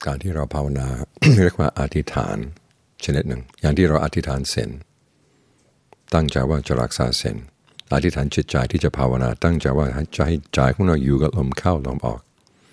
การที่เราภาวนา เรียกว่าอธิษฐานชนิดหนึ่งอย่างที่เราอธิษฐานศีลตั้งใจว่าจะรักษาศีลอธิษฐานจิตใจที่จะภาวนาตั้งใจว่าจะให้ใจของเราอยู่กับลมเข้าลมออก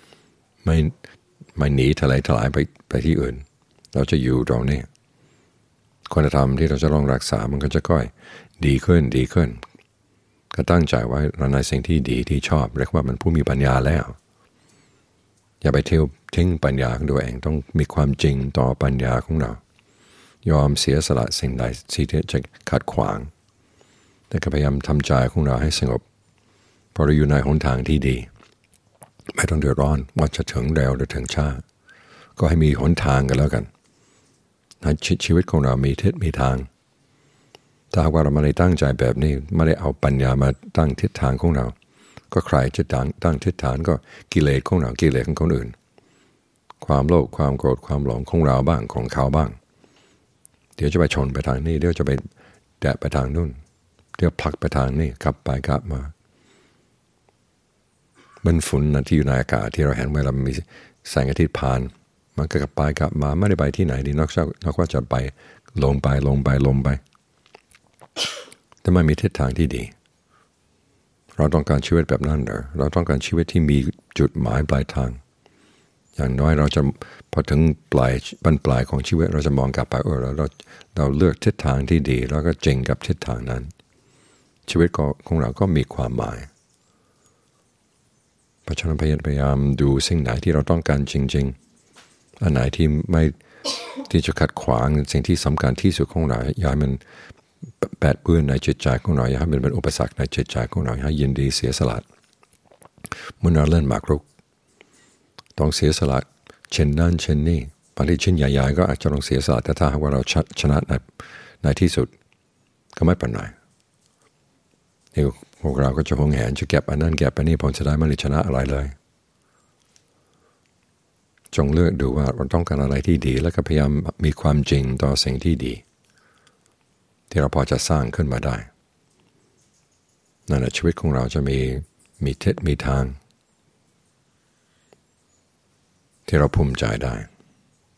ไม่หนีทะเลถลายไปที่อื่นเราจะอยู่ตรงนี้คุณธรรมที่เราจะต้องรักษามันก็จะค่อยดีขึ้นก็ตั้งใจไว้ในสิ่งที่ดีที่ชอบเรียกว่ามันผู้มีปัญญาแล้วอย่าไปทิ้งปัญญาของตัวเองต้องมีความจริงต่อปัญญาของเรายอมเสียสละสิ่งใดที่จะขัดขวางแต่ก็พยายามทำใจของเราให้สงบพอเราอยู่ในหนทางที่ดีไม่ต้องเดือดร้อนว่าจะถึงเร็วหรือถึงช้าก็ให้มีหนทางกันแล้วกันให้ชีวิตของเรามีทิศมีทางถ้าหากว่าเราไม่ได้ตั้งใจแบบนี้ไม่ได้เอาปัญญามาตั้งทิศทางของเราก็ใครจะตั้งทิศทางก็กิเลสของเรากิเลสของคนอื่นความโลภความโกรธความหลงของเราบ้างของเขาบ้างเดี๋ยวจะไปชนไปทางนี้เดี๋ยวจะไปแตะไปทางนู่นเดี๋ยวผลักไปทางนี้กลับไปกลับมามันฝุ่นนะที่อยู่ในอากาศที่เราเห็นเวลามีแสงอาทิตย์ผ่านมันก็กลับไปกลับมาไม่ได้ไปที่ไหนดีนอกจากจะไปลงไปแต่ไม่มีทิศทางที่ดีเราต้องการชีวิตแบบนั้นเหรอเราต้องการชีวิตที่มีจุดหมายปลายทางอย่างน้อยเราจะพอถึงบรรปลายของชีวิตเราจะมองกลับไปเราเลือกทิศทางที่ดีแล้วก็จริงกับทิศทางนั้นชีวิตของเราก็มีความหมายเพราะฉะนั้นพยายามดูสิ่งไหนที่เราต้องการจริงๆอันไหนที่ไม่ที่จะขัดขวางสิ่งที่สำคัญที่สุดของเราอย่าให้มันแปดเปื้อนในจิตใจของเราอย่าให้มันเป็นอุปสรรคในจิตใจของเราให้ยินดีเสียสละเมื่อเราเล่นหมากรุกต้องเสียสละเช่นนั้นเช่นนี้บางทีชิ้นใหญ่ๆก็อาจจะต้องเสียสละแต่ถ้าหากว่าเราชนะในที่สุดก็ไม่เป็นไรพวกเราก็จะหวงแหนจะเก็บอันนั้นเก็บอันนี้ผลสุดท้ายไม่ได้ชนะอะไรเลยจงเลือกดูว่าเราต้องการอะไรที่ดีแล้วก็พยายามมีความจริงต่อสิ่งที่ดีที่เราพอจะสร้างขึ้นมาได้นั่นแหละชีวิตของเราจะมีทิศมีทางที่เราภูมิใจได้